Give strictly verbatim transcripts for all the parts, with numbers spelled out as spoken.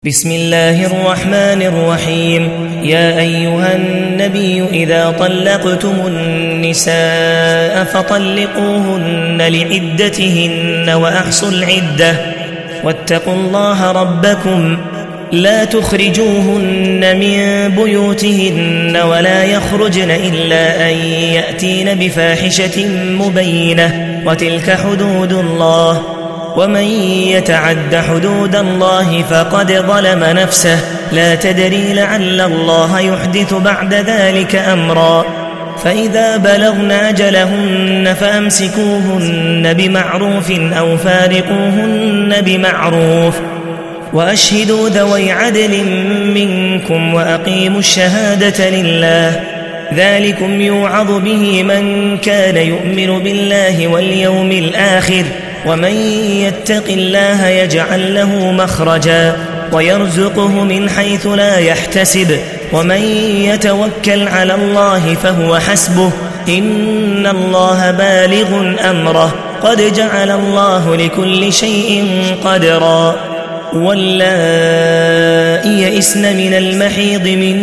بسم الله الرحمن الرحيم. يا أيها النبي إذا طلقتم النساء فطلقوهن لعدتهن وأحصوا العدة واتقوا الله ربكم لا تخرجوهن من بيوتهن ولا يخرجن إلا أن يأتين بفاحشة مبينة وتلك حدود الله ومن يتعد حدود الله فقد ظلم نفسه لا تدري لعل الله يحدث بعد ذلك أمرا فإذا بلغن أجلهن فأمسكوهن بمعروف أو فارقوهن بمعروف وأشهدوا ذوي عدل منكم وأقيموا الشهادة لله ذلكم يوعظ به من كان يؤمن بالله واليوم الآخر ومن يتق الله يجعل له مخرجا ويرزقه من حيث لا يحتسب ومن يتوكل على الله فهو حسبه إن الله بالغ أمره قد جعل الله لكل شيء قدرا واللائي يئسن من المحيض من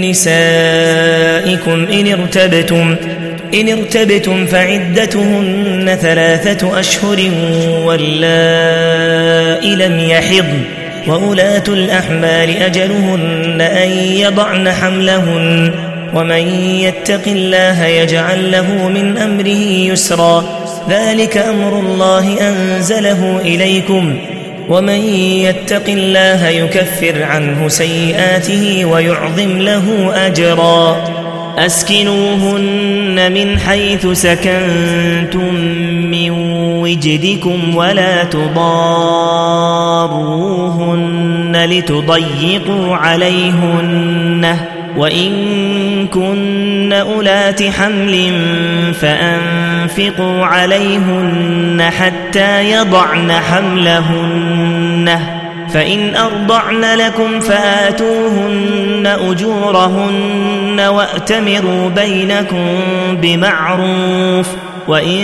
نسائكم إن ارتبتم إن ارتبتم فعدتهن ثلاثة أشهر واللائي لم يحضن وأولاة الأحمال أجلهن أن يضعن حملهن ومن يتق الله يجعل له من أمره يسرا ذلك أمر الله أنزله إليكم ومن يتق الله يكفر عنه سيئاته ويعظم له أجرا أسكنوهن من حيث سكنتم من وجدكم ولا تضاروهن لتضيقوا عليهن وإن كن أولات حمل فأنفقوا عليهن حتى يضعن حملهن فإن أرضعن لكم فآتوهن أجورهن وأتمروا بينكم بمعروف وإن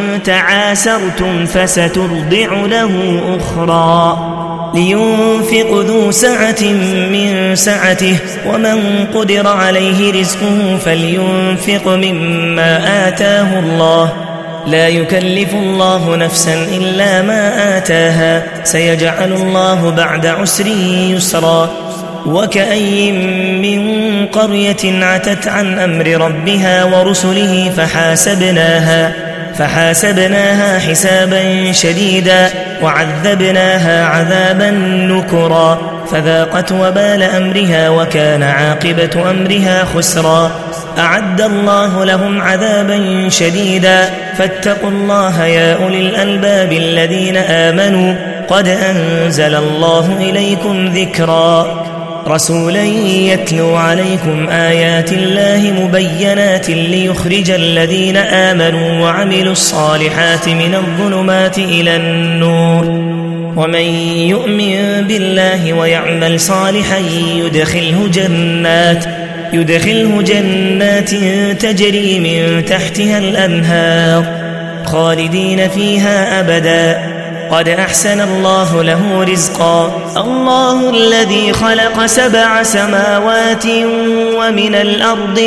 تعاسرتم فسترضع له أخرى لينفق ذو سعة من سعته ومن قدر عليه رزقه فلينفق مما آتاه الله لا يكلف الله نفسا إلا ما آتاها سيجعل الله بعد عسر يسرا وكأي من قرية عتت عن أمر ربها ورسله فحاسبناها فحاسبناها حسابا شديدا وعذبناها عذابا نكرا فذاقت وبال أمرها وكان عاقبة أمرها خسرا أعد الله لهم عذابا شديدا فاتقوا الله يا أولي الألباب الذين آمنوا قد أنزل الله إليكم ذكرا رسولا يتلو عليكم آيات الله مبينات ليخرج الذين آمنوا وعملوا الصالحات من الظلمات إلى النور ومن يؤمن بالله ويعمل صالحا يدخله جنات يدخله جنات تجري من تحتها الأنهار خالدين فيها أبدا قد أحسن الله له رزقا الله الذي خلق سبع سماوات ومن الأرض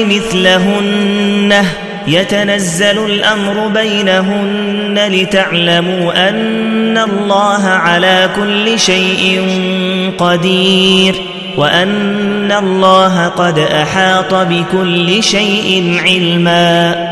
مثلهن يتنزل الأمر بينهن لتعلموا أن الله على كل شيء قدير وأن الله قد أحاط بكل شيء علما